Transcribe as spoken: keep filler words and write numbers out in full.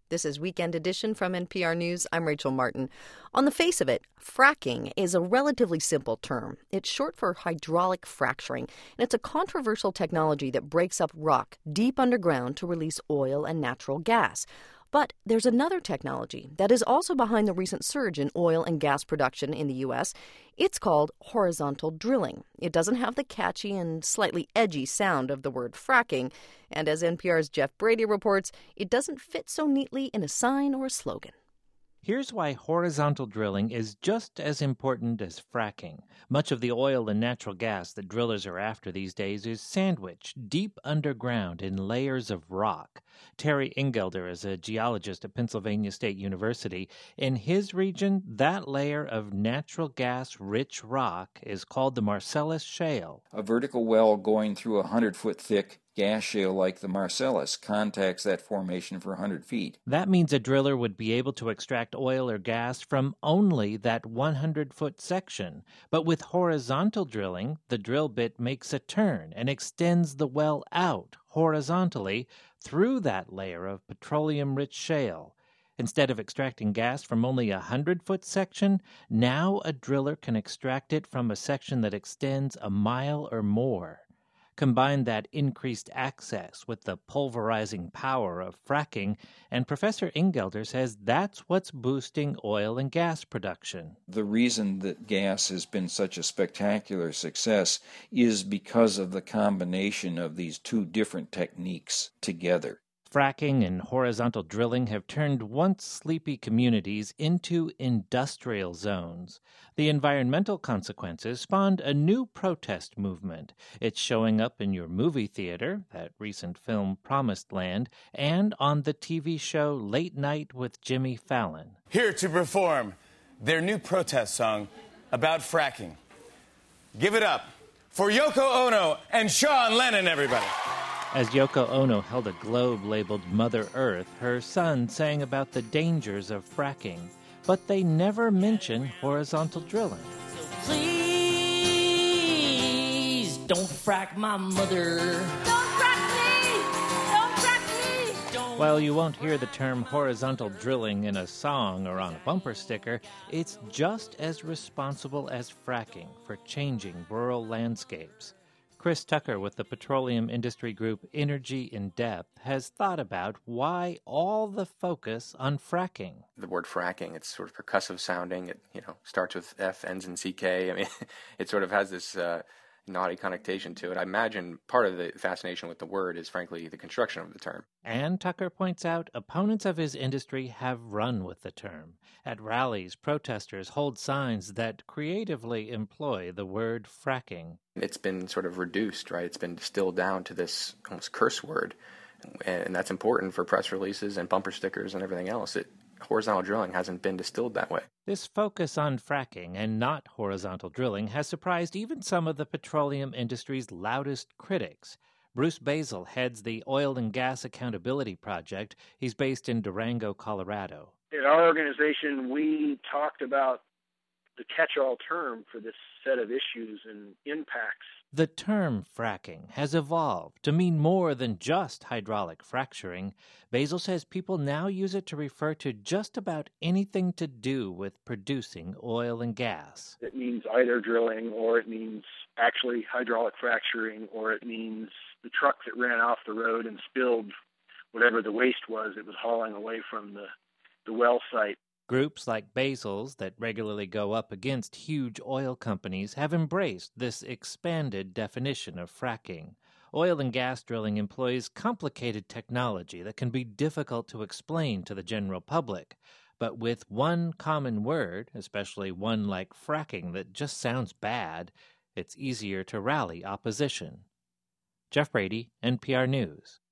This is Weekend Edition from N P R News. I'm Rachel Martin. On the face of it, fracking is a relatively simple term. It's short for hydraulic fracturing, and it's a controversial technology that breaks up rock deep underground to release oil and natural gas. But there's another technology that is also behind the recent surge in oil and gas production in the U S. It's called horizontal drilling. It doesn't have the catchy and slightly edgy sound of the word fracking. And as N P R's Jeff Brady reports, it doesn't fit so neatly in a sign or a slogan. Here's why horizontal drilling is just as important as fracking. Much of the oil and natural gas that drillers are after these days is sandwiched deep underground in layers of rock. Terry Ingelder is a geologist at Pennsylvania State University. In his region, that layer of natural gas-rich rock is called the Marcellus Shale. A vertical well going through a hundred-foot thick gas shale like the Marcellus contacts that formation for one hundred feet. That means a driller would be able to extract oil or gas from only that hundred-foot section. But with horizontal drilling, the drill bit makes a turn and extends the well out horizontally through that layer of petroleum-rich shale. Instead of extracting gas from only a hundred-foot section, now a driller can extract it from a section that extends a mile or more. Combine that increased access with the pulverizing power of fracking, and Professor Ingelder says that's what's boosting oil and gas production. The reason that gas has been such a spectacular success is because of the combination of these two different techniques together. Fracking and horizontal drilling have turned once sleepy communities into industrial zones. The environmental consequences spawned a new protest movement. It's showing up in your movie theater, that recent film Promised Land, and on the T V show Late Night with Jimmy Fallon. Here to perform their new protest song about fracking. Give it up for Yoko Ono and Sean Lennon, everybody. As Yoko Ono held a globe labeled Mother Earth, her son sang about the dangers of fracking, but they never mention horizontal drilling. So please don't frack my mother. Don't frack me! Don't frack me! Don't. While you won't hear the term horizontal drilling in a song or on a bumper sticker, it's just as responsible as fracking for changing rural landscapes. Chris Tucker with the petroleum industry group Energy in Depth has thought about why all the focus on fracking. The word fracking, it's sort of percussive sounding. It, you know, starts with F, ends in C K. I mean, it sort of has this uh, naughty connotation to it. I imagine part of the fascination with the word is, frankly, the construction of the term. And Tucker points out opponents of his industry have run with the term. At rallies, protesters hold signs that creatively employ the word fracking. It's been sort of reduced, right? It's been distilled down to this almost curse word. And that's important for press releases and bumper stickers and everything else. It, horizontal drilling hasn't been distilled that way. This focus on fracking and not horizontal drilling has surprised even some of the petroleum industry's loudest critics. Bruce Basil heads the Oil and Gas Accountability Project. He's based in Durango, Colorado. In our organization, we talked about the catch-all term for this set of issues and impacts. The term fracking has evolved to mean more than just hydraulic fracturing. Basil says people now use it to refer to just about anything to do with producing oil and gas. It means either drilling, or it means actually hydraulic fracturing, or it means the truck that ran off the road and spilled whatever the waste was it was hauling away from the, the well site. Groups like Basil's that regularly go up against huge oil companies have embraced this expanded definition of fracking. Oil and gas drilling employs complicated technology that can be difficult to explain to the general public. But with one common word, especially one like fracking that just sounds bad, it's easier to rally opposition. Jeff Brady, N P R News.